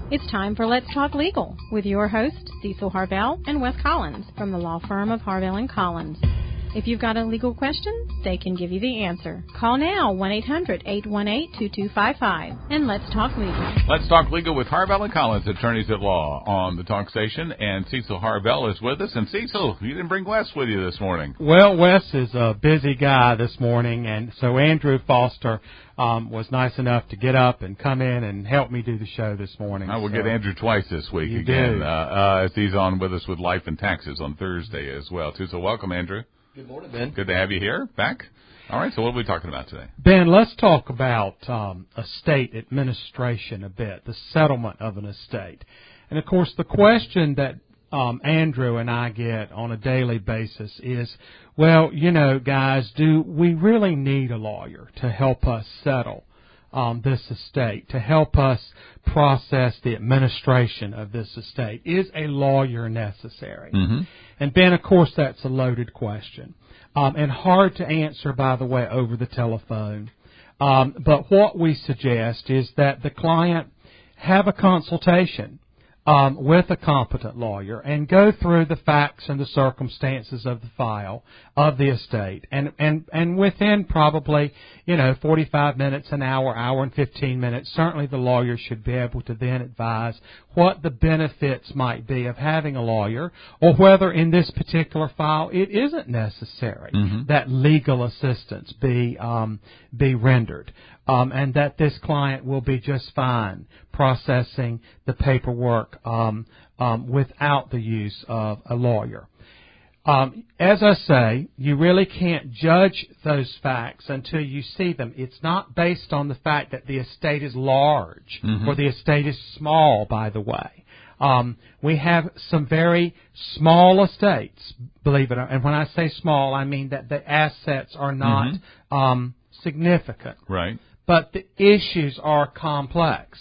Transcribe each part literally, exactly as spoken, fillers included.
It's time for Let's Talk Legal with your hosts, Cecil Harvell and Wes Collins from the law firm of Harvell and Collins. If you've got a legal question, they can give you the answer. Call now, one eight hundred, eight one eight, two two five five, and let's talk legal. Let's Talk Legal with Harvell and Collins, attorneys at law, on the talk station. And Cecil Harvell is with us. And Cecil, you didn't bring Wes with you this morning. Well, Wes is a busy guy this morning, and so Andrew Foster um, was nice enough to get up and come in and help me do the show this morning. I will so, get Andrew twice this week you again, do. Uh, uh, as he's on with us with Life and Taxes on Thursday as well, too. So welcome, Andrew. Good morning, Ben. Good to have you here, back. All right, so what are we talking about today? Ben, let's talk about um, estate administration a bit, the settlement of an estate. And, of course, the question that um, Andrew and I get on a daily basis is, well, you know, guys, do we really need a lawyer to help us settle um, this estate, to help us process the administration of this estate? Is a lawyer necessary? Mm-hmm. And, Ben, of course, that's a loaded question, um, and hard to answer, by the way, over the telephone. Um, but what we suggest is that the client have a consultation um, with a competent lawyer and go through the facts and the circumstances of the file of the estate. And, and, and within probably, you know, forty-five minutes, an hour, hour and fifteen minutes, certainly the lawyer should be able to then advise what the benefits might be of having a lawyer, or whether in this particular file it isn't necessary mm-hmm. that legal assistance be um, be rendered, um, and that this client will be just fine processing the paperwork um, um, without the use of a lawyer. Um, as I say, you really can't judge those facts until you see them. It's not based on the fact that the estate is large mm-hmm. or the estate is small, by the way. Um, we have some very small estates, believe it or not. And when I say small, I mean that the assets are not mm-hmm. um, significant. Right. But the issues are complex.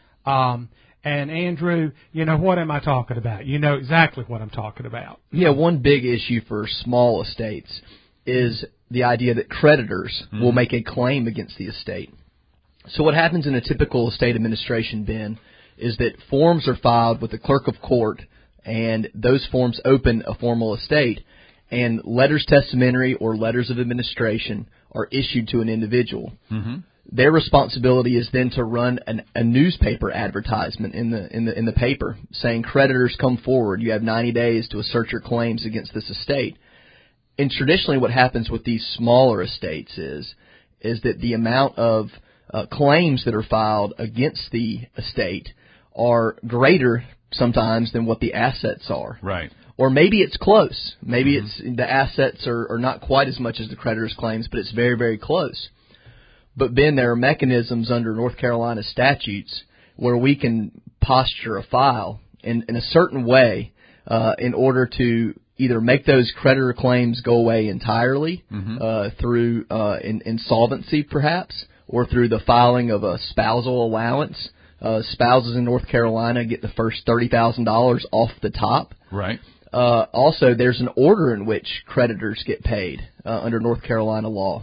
Um And, Andrew, you know, what am I talking about? You know exactly what I'm talking about. Yeah, one big issue for small estates is the idea that creditors mm-hmm. will make a claim against the estate. So what happens in a typical estate administration, Ben, is that forms are filed with the clerk of court, and those forms open a formal estate, and letters testamentary or letters of administration are issued to an individual. Mm-hmm. Their responsibility is then to run an, a newspaper advertisement in the in the in the paper saying, creditors, come forward. You have ninety days to assert your claims against this estate. And traditionally, what happens with these smaller estates is is that the amount of uh, claims that are filed against the estate are greater sometimes than what the assets are. Right. Or maybe it's close. Maybe mm-hmm. it's the assets are, are not quite as much as the creditor's claims, but it's very, very close. But, Ben, there are mechanisms under North Carolina statutes where we can posture a file in, in a certain way uh, in order to either make those creditor claims go away entirely mm-hmm. uh, through uh, in, insolvency, perhaps, or through the filing of a spousal allowance. Uh, spouses in North Carolina get the first thirty thousand dollars off the top. Right. Uh, also, there's an order in which creditors get paid uh, under North Carolina law.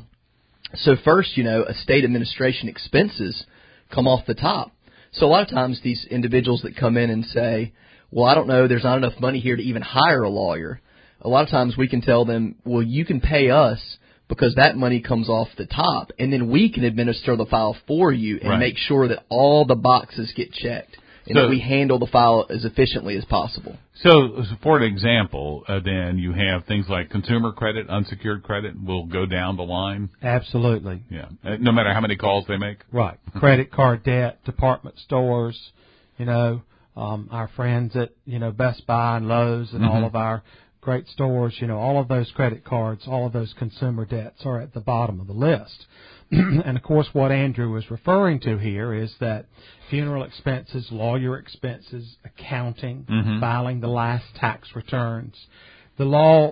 So first, you know, estate administration expenses come off the top. So a lot of times these individuals that come in and say, well, I don't know, there's not enough money here to even hire a lawyer. A lot of times we can tell them, well, you can pay us because that money comes off the top, and then we can administer the file for you and right. make sure that all the boxes get checked and so, that we handle the file as efficiently as possible. So, for an example, uh, then you have things like consumer credit, unsecured credit will go down the line. Absolutely. Yeah, uh, no matter how many calls they make. Right. Credit card debt, department stores, you know, um, our friends at, you know, Best Buy and Lowe's and mm-hmm. all of our great stores, you know, all of those credit cards, all of those consumer debts are at the bottom of the list. And, of course, what Andrew was referring to here is that funeral expenses, lawyer expenses, accounting, mm-hmm. filing the last tax returns, the law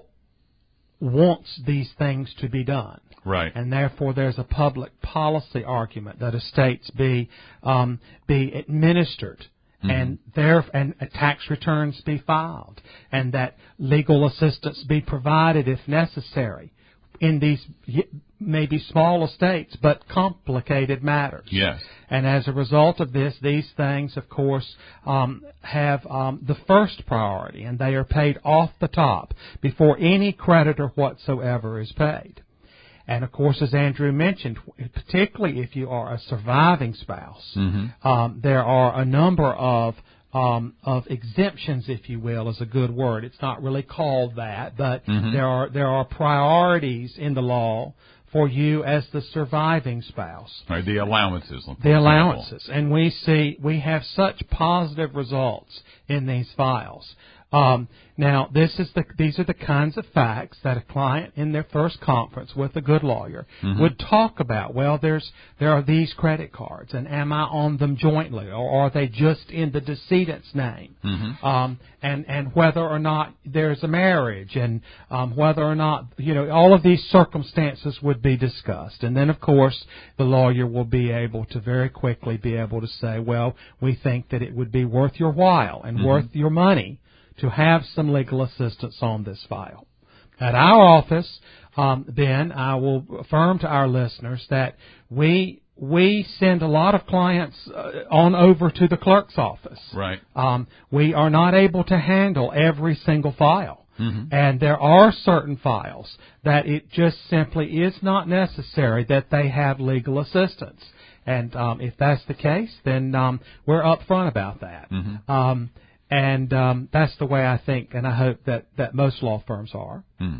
wants these things to be done. Right. And therefore there's a public policy argument that estates be um, be administered mm-hmm. and there and tax returns be filed and that legal assistance be provided if necessary in these maybe small estates, but complicated matters. Yes. And as a result of this, these things, of course, um, have um, the first priority, and they are paid off the top before any creditor whatsoever is paid. And, of course, as Andrew mentioned, particularly if you are a surviving spouse, mm-hmm. um, there are a number of Um, of exemptions, if you will, is a good word. It's not really called that, but mm-hmm. there are there are priorities in the law for you as the surviving spouse. Right, the allowances. The allowances, and we see we have such positive results in these files. Um, now, this is the these are the kinds of facts that a client in their first conference with a good lawyer mm-hmm. would talk about. Well, there's there are these credit cards, and am I on them jointly, or are they just in the decedent's name? Mm-hmm. Um, and and whether or not there's a marriage, and um, whether or not you know all of these circumstances would be discussed. And then, of course, the lawyer will be able to very quickly be able to say, well, we think that it would be worth your while and mm-hmm. worth your money to have some legal assistance on this file. At our office, um, Ben, I will affirm to our listeners that we we send a lot of clients uh, on over to the clerk's office. Right. Um, we are not able to handle every single file. Mm-hmm. And there are certain files that it just simply is not necessary that they have legal assistance. And um, if that's the case, then um, we're upfront about that. Mm-hmm. Um And um, that's the way I think, and I hope that, that most law firms are. Hmm.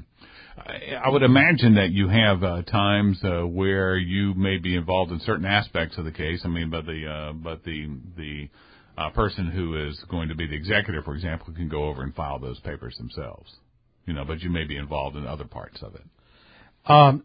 I would imagine that you have uh, times uh, where you may be involved in certain aspects of the case. I mean, but the uh, but the the uh, person who is going to be the executor, for example, can go over and file those papers themselves. You know, but you may be involved in other parts of it. Um,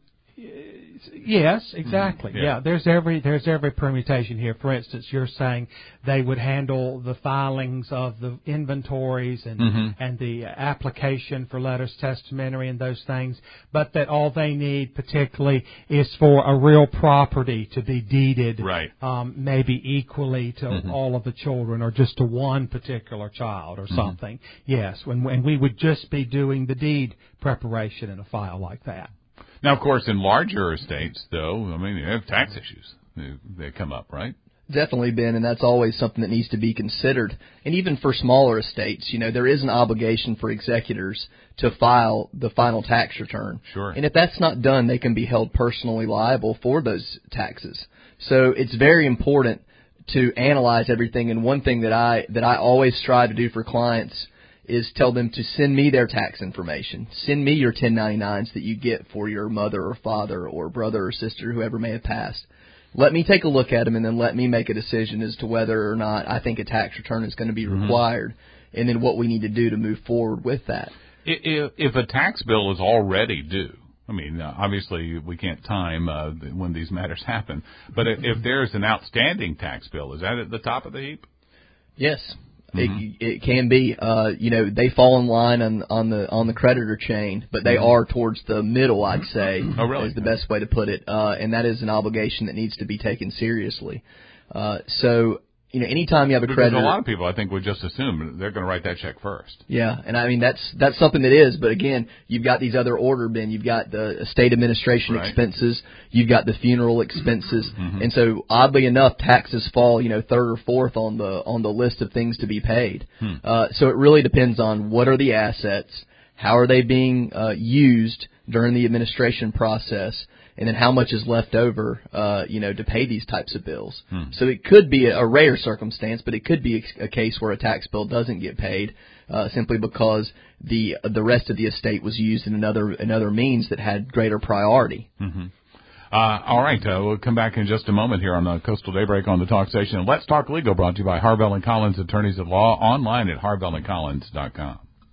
Yes, exactly. Mm-hmm. Yeah. yeah, there's every there's every permutation here. For instance, you're saying they would handle the filings of the inventories and mm-hmm. and the application for letters testamentary and those things, but that all they need particularly is for a real property to be deeded, right? Um, maybe equally to mm-hmm. all of the children or just to one particular child or mm-hmm. something. Yes, when when we would just be doing the deed preparation in a file like that. Now, of course, in larger estates, though, I mean, you have tax issues. They, they come up, right? Definitely, Ben, and that's always something that needs to be considered. And even for smaller estates, you know, there is an obligation for executors to file the final tax return. Sure. And if that's not done, they can be held personally liable for those taxes. So it's very important to analyze everything. And one thing that I that I always strive to do for clients is tell them to send me their tax information. Send me your ten ninety-nines that you get for your mother or father or brother or sister, whoever may have passed. Let me take a look at them, and then let me make a decision as to whether or not I think a tax return is going to be mm-hmm. required, and then what we need to do to move forward with that. If, if a tax bill is already due, I mean, uh, obviously we can't time uh, when these matters happen, but if, if there's an outstanding tax bill, is that at the top of the heap? Yes. Mm-hmm. It, it can be, uh, you know, they fall in line on, on the on the creditor chain, but they mm-hmm. are towards the middle, I'd say, oh, really? is the best way to put it, uh, and that is an obligation that needs to be taken seriously. Uh, so, you know, anytime you have a because creditor, a lot of people, I think, would just assume they're going to write that check first. Yeah, and I mean that's that's something that is, but again, you've got these other order bin, you've got the estate administration right. expenses, you've got the funeral expenses, mm-hmm. and so oddly enough, taxes fall, you know, third or fourth on the on the list of things to be paid. Hmm. Uh, so it really depends on what are the assets, how are they being uh, used during the administration process, and then how much is left over, uh, you know, to pay these types of bills. Hmm. So it could be a, a rare circumstance, but it could be a, a case where a tax bill doesn't get paid uh, simply because the the rest of the estate was used in another another means that had greater priority. Mm-hmm. Uh, all right, uh, we'll come back in just a moment here on the Coastal Daybreak on the Talk Station. Let's Talk Legal, brought to you by Harvell and Collins, attorneys at law, online at harvell and collins dot com.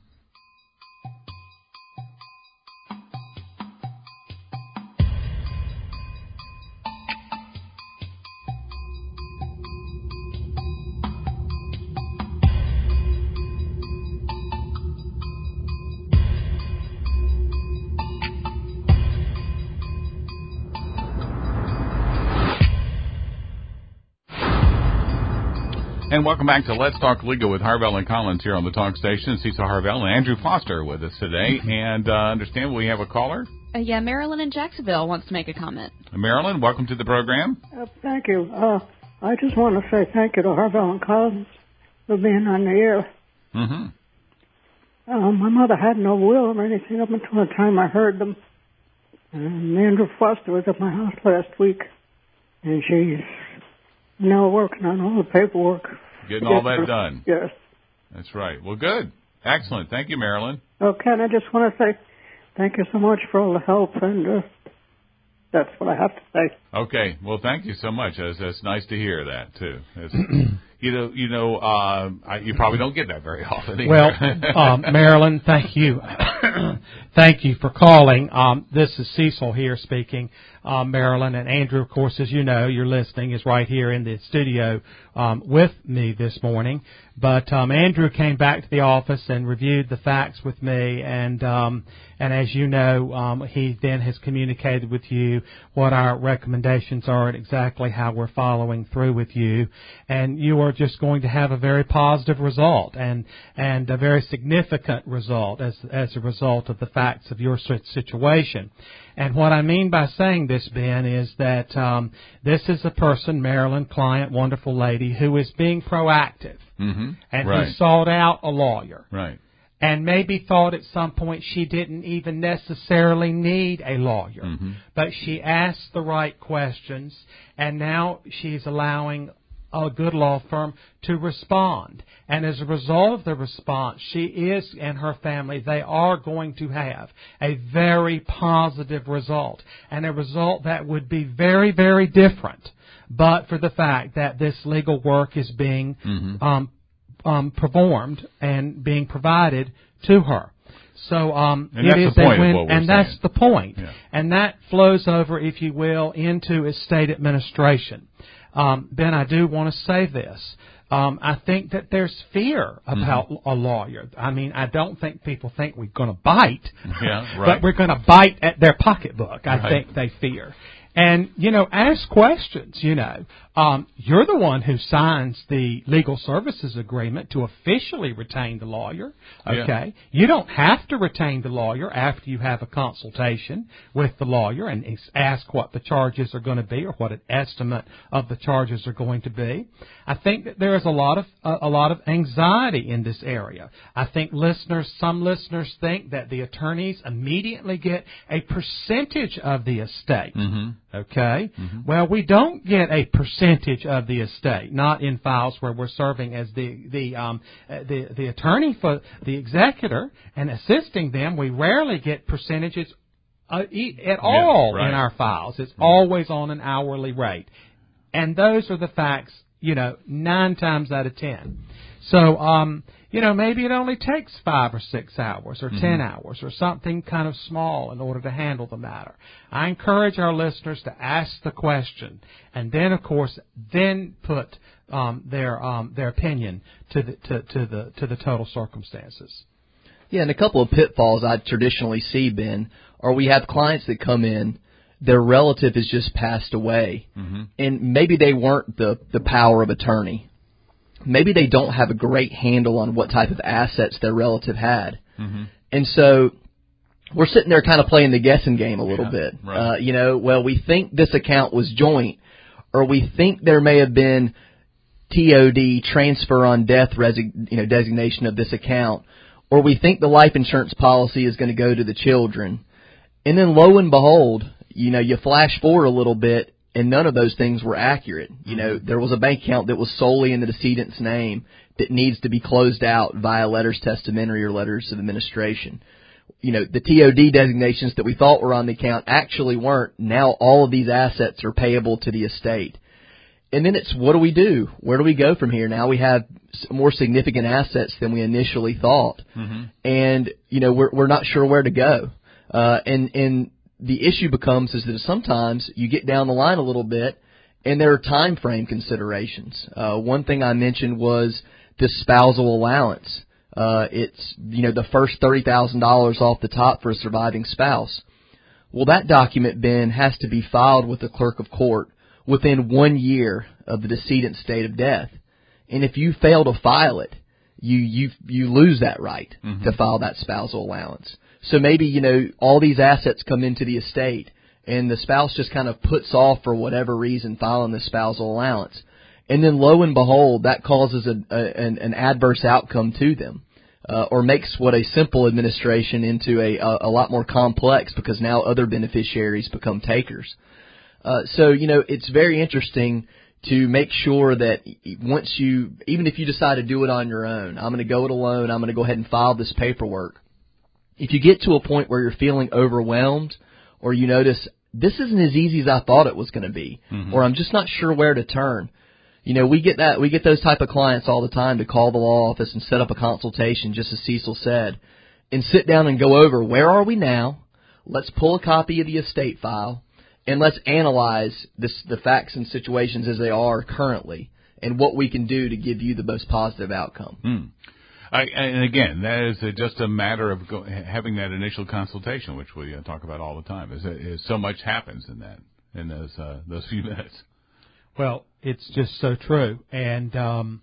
And welcome back to Let's Talk Legal with Harvell and Collins here on the Talk Station. Cecil Harvell and Andrew Foster with us today. And uh, understand we have a caller? Uh, yeah, Marilyn in Jacksonville wants to make a comment. Marilyn, welcome to the program. Uh, thank you. Uh, I just want to say thank you to Harvell and Collins for being on the air. Mm-hmm. Uh, my mother had no will or anything up until the time I heard them. And Andrew Foster was at my house last week, and she's now working on all the paperwork. Getting all that done. Yes. That's right. Well, good. Excellent. Thank you, Marilyn. Okay, and I just want to say thank you so much for all the help, and uh, that's what I have to say. Okay. Well, thank you so much. That's, that's nice to hear that, too. It's, you know, you know, uh, I, you probably don't get that very often either. Well, um, Marilyn, thank you. Thank you for calling. Um, this is Cecil here speaking, uh, Marilyn. And Andrew, of course, as you know, you're listening, is right here in the studio um, with me this morning. But um, Andrew came back to the office and reviewed the facts with me. And, um, and as you know, um, he then has communicated with you what our recommendations are and exactly how we're following through with you. And you are just going to have a very positive result and, and a very significant result as, as a result of the facts of your situation. And what I mean by saying this, Ben, is that um, this is a person, Marilyn, client, wonderful lady, who is being proactive. Mm-hmm. And right. who sought out a lawyer. Right. And maybe thought at some point she didn't even necessarily need a lawyer. Mm-hmm. But she asked the right questions, and now she's allowing a good law firm to respond. And as a result of the response, she is and her family, they are going to have a very positive result. And a result that would be very, very different, but for the fact that this legal work is being mm-hmm. um, um, performed and being provided to her. So um, and it that's is the point a win, of what we're and saying. that's the point. Yeah. And that flows over, if you will, into estate administration. Um, Ben, I do want to say this. Um, I think that there's fear about mm-hmm. a lawyer. I mean, I don't think people think we're going to bite, yeah, right. but we're going to bite at their pocketbook. I right. think they fear. And, you know, ask questions, you know. Um, you're the one who signs the legal services agreement to officially retain the lawyer, okay? Yeah. You don't have to retain the lawyer after you have a consultation with the lawyer and ask what the charges are going to be or what an estimate of the charges are going to be. I think that there is a lot of uh, a lot of anxiety in this area. I think listeners, some listeners think that the attorneys immediately get a percentage of the estate. Mm-hmm. Okay? Mm-hmm. Well, we don't get a percentage of the estate, not in files where we're serving as the the um, the, the attorney for the executor and assisting them. We rarely get percentages uh, at all yeah, right. in our files. It's right. always on an hourly rate. And those are the facts, you know, nine times out of ten. So, um, you know, maybe it only takes five or six hours or mm-hmm. ten hours or something kind of small in order to handle the matter. I encourage our listeners to ask the question and then, of course, then put um, their um, their opinion to the to, to the to the total circumstances. Yeah, and a couple of pitfalls I traditionally see, Ben, are we have clients that come in, their relative has just passed away, mm-hmm. and maybe they weren't the, the power of attorney. Maybe they don't have a great handle on what type of assets their relative had. Mm-hmm. And so we're sitting there kind of playing the guessing game a little yeah, bit. Right. Uh, you know, well, we think this account was joint, or we think there may have been T O D, transfer on death resi- you know, designation of this account, or we think the life insurance policy is going to go to the children. And then lo and behold, you know, you flash forward a little bit, and none of those things were accurate. You know, there was a bank account that was solely in the decedent's name that needs to be closed out via letters testamentary or letters of administration. You know, the T O D designations that we thought were on the account actually weren't. Now all of these assets are payable to the estate. And then it's, what do we do? Where do we go from here? Now we have more significant assets than we initially thought. Mm-hmm. And, you know, we're, we're not sure where to go. Uh, and, and, the issue becomes is that sometimes you get down the line a little bit, and there are time frame considerations. Uh, one thing I mentioned was this spousal allowance. Uh, it's, you know, the first thirty thousand dollars off the top for a surviving spouse. Well, that document, Ben, has to be filed with the clerk of court within one year of the decedent's date of death. And if you fail to file it, you you you lose that right mm-hmm. to file that spousal allowance. So maybe, you know, all these assets come into the estate, and the spouse just kind of puts off for whatever reason filing the spousal allowance. And then lo and behold, that causes a, a, an, an adverse outcome to them, uh, or makes what a simple administration into a, a, a lot more complex, because now other beneficiaries become takers. Uh, so, you know, it's very interesting to make sure that once you, even if you decide to do it on your own, I'm going to go it alone, I'm going to go ahead and file this paperwork. If you get to a point where you're feeling overwhelmed, or you notice this isn't as easy as I thought it was going to be, mm-hmm. or I'm just not sure where to turn. You know, we get that we get those type of clients all the time to call the law office and set up a consultation, just as Cecil said, and sit down and go over where are we now. Let's pull a copy of the estate file, and let's analyze this, the facts and situations as they are currently, and what we can do to give you the most positive outcome. Mm. I, and again, that is a, just a matter of go, having that initial consultation, which we uh, talk about all the time. Is, is so much happens in that in those uh, those few minutes. Well, it's just so true, and um,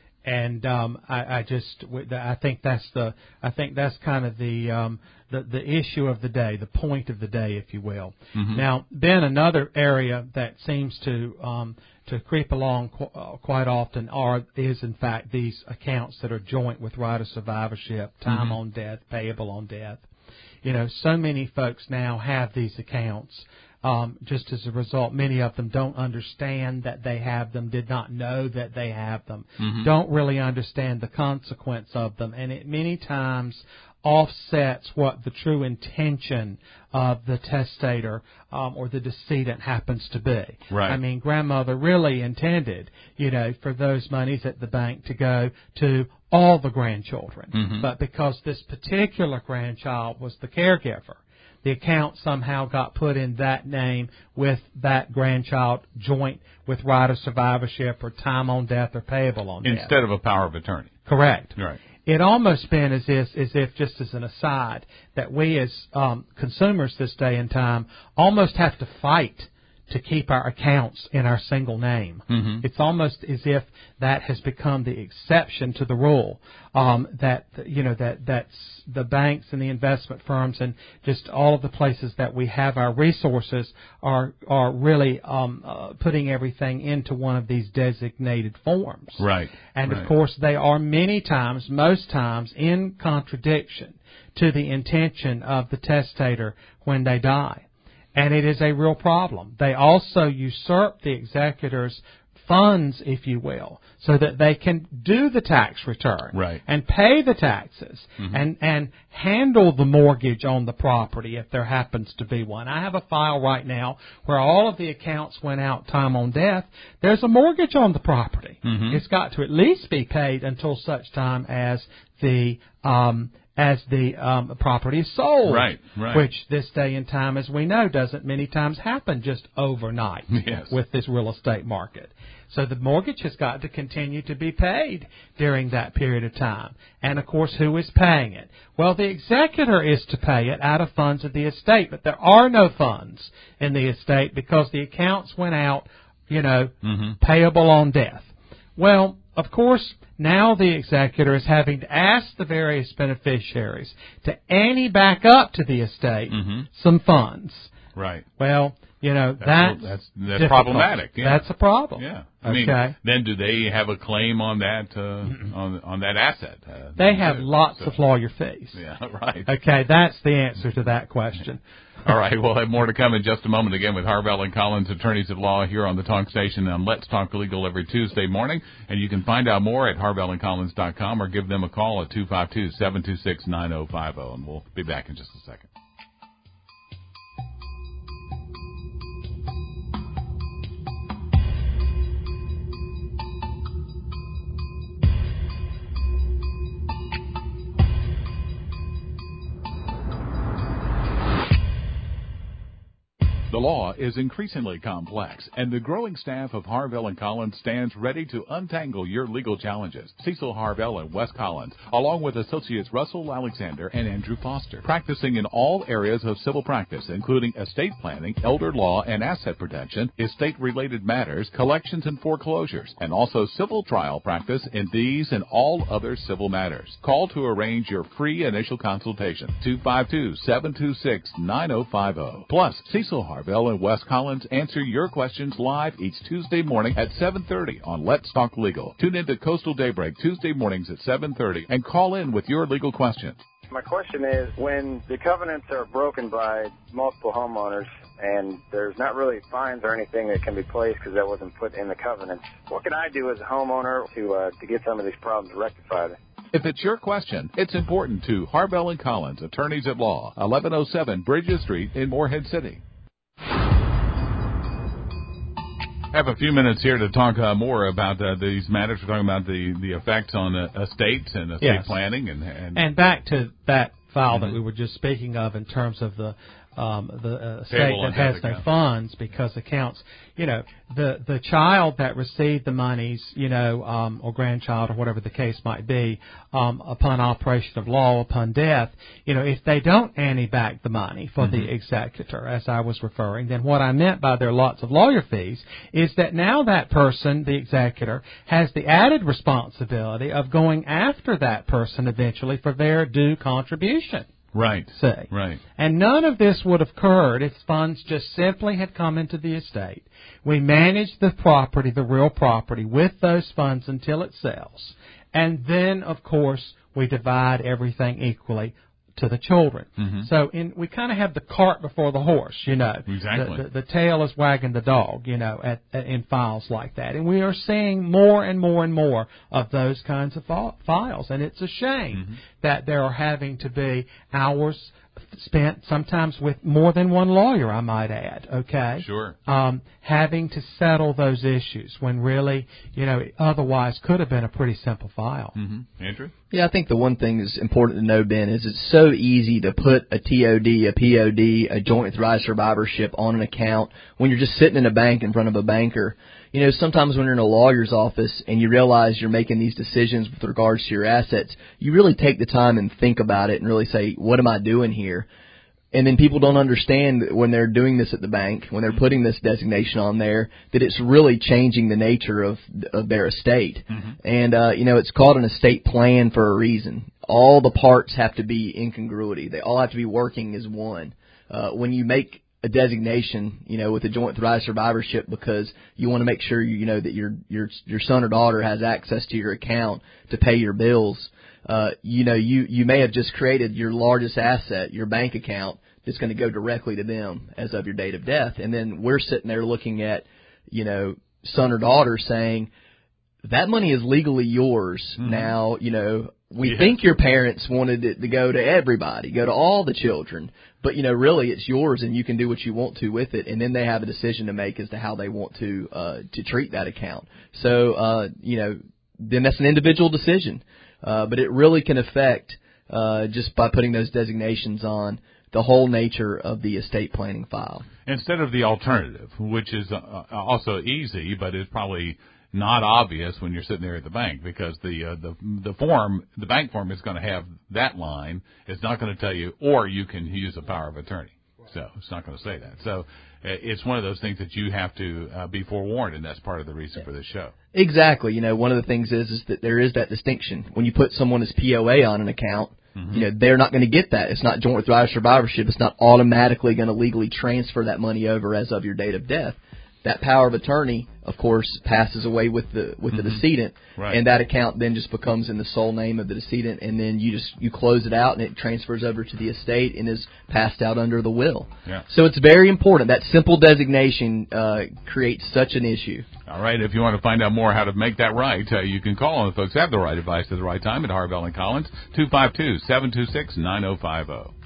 and um, I, I just I think that's the I think that's kind of the um, the the issue of the day, the point of the day, if you will. Mm-hmm. Now, Ben, another area that seems to um, to creep along qu- uh, quite often are is in fact these accounts that are joint with right of survivorship, time mm-hmm. on death, payable on death. You know, so many folks now have these accounts. Um, just as a result, many of them don't understand that they have them, did not know that they have them, mm-hmm. don't really understand the consequence of them, and it many times offsets what the true intention of the testator um, or the decedent happens to be. Right. I mean, grandmother really intended, you know, for those monies at the bank to go to all the grandchildren, mm-hmm. but because this particular grandchild was the caregiver, the account somehow got put in that name with that grandchild joint with right of survivorship or time on death or payable on death. Instead of a power of attorney. Correct. Right. It almost been as if, as if, just as an aside, that we as um, consumers this day and time almost have to fight to keep our accounts in our single name. Mm-hmm. It's almost as if that has become the exception to the rule. Um, that you know that that's the banks and the investment firms and just all of the places that we have our resources are are really um, uh, putting everything into one of these designated forms. Right. And right. of course, they are many times, most times, in contradiction to the intention of the testator when they die. And it is a real problem. They also usurp the executor's funds, if you will, so that they can do the tax return right. and pay the taxes mm-hmm. and, and handle the mortgage on the property if there happens to be one. I have a file right now where all of the accounts went out time on death. There's a mortgage on the property. Mm-hmm. It's got to at least be paid until such time as the um as the um, property is sold, right, right. which this day and time, as we know, doesn't many times happen just overnight yes. with this real estate market. So the mortgage has got to continue to be paid during that period of time. And, of course, who is paying it? Well, the executor is to pay it out of funds of the estate, but there are no funds in the estate because the accounts went out, you know, mm-hmm. payable on death. Well, of course, now the executor is having to ask the various beneficiaries to ante back up to the estate mm-hmm. some funds. Right. Well, you know, that's that's that's, that's problematic. Yeah. That's a problem. Yeah. I okay. mean, then do they have a claim on that uh, on on that asset? Uh, they have too. lots so. of lawyer fees. Yeah. Right. Okay. That's the answer to that question. All right, we'll have more to come in just a moment again with Harvell and Collins, attorneys at law, here on the Talk Station on Let's Talk Legal every Tuesday morning. And you can find out more at harvell and collins dot com or give them a call at two five two, seven two six, nine zero five zero. And we'll be back in just a second. The law is increasingly complex, and the growing staff of Harvell and Collins stands ready to untangle your legal challenges. Cecil Harvell and Wes Collins, along with associates Russell Alexander and Andrew Foster, practicing in all areas of civil practice, including estate planning, elder law and asset protection, estate-related matters, collections and foreclosures, and also civil trial practice in these and all other civil matters. Call to arrange your free initial consultation, two five two, seven two six, nine zero five zero. Plus, Cecil Harvell and Wes Collins answer your questions live each Tuesday morning at seven thirty on Let's Talk Legal. Tune in to Coastal Daybreak Tuesday mornings at seven thirty and call in with your legal questions. My question is, when the covenants are broken by multiple homeowners and there's not really fines or anything that can be placed because that wasn't put in the covenants, what can I do as a homeowner to uh, to get some of these problems rectified? If it's your question, it's important to Harvell and Collins, attorneys at law, eleven oh seven Bridges Street in Morehead City. I have a few minutes here to talk uh, more about uh, these matters. We're talking about the, the effects on uh, estates and estate yes. planning. And, and and back to that file mm-hmm. that we were just speaking of in terms of the um, the uh, estate Table that has no account. funds because accounts, you know, the the child that received the monies, you know, um, or grandchild or whatever the case might be, um, upon operation of law, upon death, you know, if they don't ante back the money for mm-hmm. the executor, as I was referring, then what I meant by there are lots of lawyer fees is that now that person, the executor, has the added responsibility of going after that person eventually for their due contribution. Right. Say. Right. And none of this would have occurred if funds just simply had come into the estate. We manage the property, the real property, with those funds until it sells. And then, of course, we divide everything equally to the children. Mm-hmm. So in, we kind of have the cart before the horse, you know. Exactly. The, the, the tail is wagging the dog, you know, at, at, in files like that. And we are seeing more and more and more of those kinds of fa- files. And it's a shame mm-hmm. that there are having to be hours spent sometimes with more than one lawyer, I might add, okay? Sure. Um, having to settle those issues when really, you know, it otherwise could have been a pretty simple file. Mm-hmm. Andrew? Yeah, I think the one thing that's important to know, Ben, is it's so easy to put a T O D, a P O D, a joint authorized survivorship on an account when you're just sitting in a bank in front of a banker. You know, sometimes when you're in a lawyer's office and you realize you're making these decisions with regards to your assets, you really take the time and think about it and really say, what am I doing here? And then people don't understand that when they're doing this at the bank, when they're putting this designation on there, that it's really changing the nature of of their estate. Mm-hmm. And, uh, you know, it's called an estate plan for a reason. All the parts have to be in congruity. They all have to be working as one. Uh, when you make a designation, you know, with a joint authorized survivorship because you want to make sure, you know, that your your your son or daughter has access to your account to pay your bills. Uh, you know, you, you may have just created your largest asset, your bank account, that's going to go directly to them as of your date of death. And then we're sitting there looking at, you know, son or daughter saying, that money is legally yours. Mm-hmm. Now, you know, we yeah. think your parents wanted it to go to everybody, go to all the children. But, you know, really it's yours and you can do what you want to with it. And then they have a decision to make as to how they want to uh, to treat that account. So, uh, you know, then that's an individual decision. Uh, but it really can affect, uh, just by putting those designations on, the whole nature of the estate planning file. Instead of the alternative, which is uh, also easy, but is probably not obvious when you're sitting there at the bank, because the uh, the the form, the bank form is going to have that line. It's not going to tell you, or you can use a power of attorney. So it's not going to say that. So it's one of those things that you have to uh, be forewarned, and that's part of the reason for this show. Exactly. You know, one of the things is is that there is that distinction. When you put someone as P O A on an account, mm-hmm. you know, they're not going to get that. It's not joint authorized survivorship. It's not automatically going to legally transfer that money over as of your date of death. That power of attorney, of course, passes away with the with mm-hmm. the decedent, right. and that account then just becomes in the sole name of the decedent, and then you just you close it out, and it transfers over to the estate and is passed out under the will. Yeah. So it's very important. That simple designation uh, creates such an issue. All right. If you want to find out more how to make that right, uh, you can call on the folks who have the right advice at the right time at Harvell and Collins, two five two, seven two six, nine zero five zero.